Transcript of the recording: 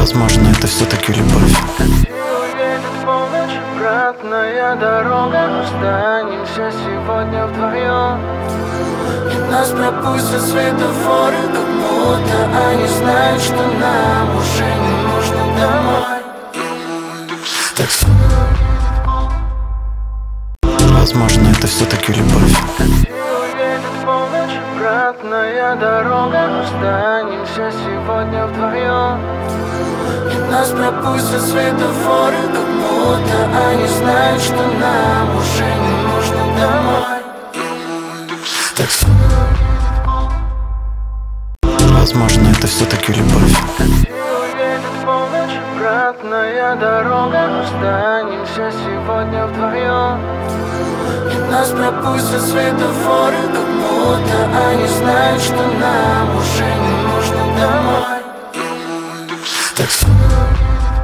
Возможно, это все-таки любовь. Едет полночь, обратная дорога. Останемся сегодня вдвоем, и нас пропустят светофоры, как будто они знают, что нам уже не нужно домой. Так возможно, это все-таки любовь. Едет полночь, обратная дорога. Останемся сегодня вдвоем, и нас пропустят светофоры, как будто они знают, что нам уже не нужно домой. Так возможно, это все-таки любовь. Едет полночь, обратная дорога. Останемся сегодня вдвоем, и нас пропустят светофоры, как будто они знают, что нам уже не нужно домой. Так